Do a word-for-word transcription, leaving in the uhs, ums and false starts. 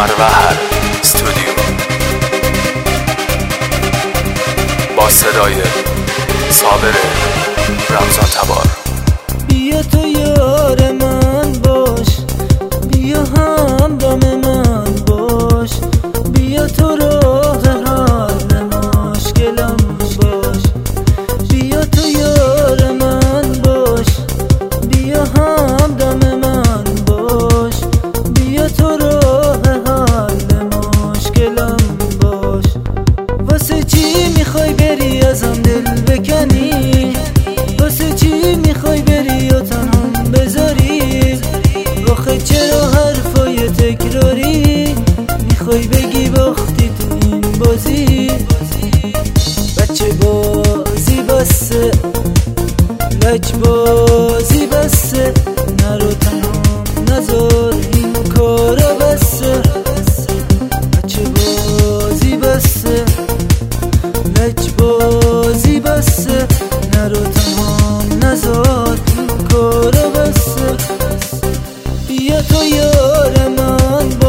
اروهر استودیو با صدای صابر رمضان تبار. بیا تو یار من باش، بیا همدم من باش، بیا تو راه حل مشکلم باش. بیا تو یار من باش، بیا همدم من باش، بیا تو راه حل مشکلم باش. واسه چی میخوای بری ازم دل بکنی؟ واسه چی میخوای بری و تنهام بذاری؟ آخه چرا حرفای تکراری میخوای بگی باختی تو این بازی؟ بچه بازی بسه، لج بازی بسه، نرو تنهام نذار این کارا بسه. بچه بازی بسه، لج بازی بسه، نرو تنهام نذار این کارا بسه. بیا تو یار من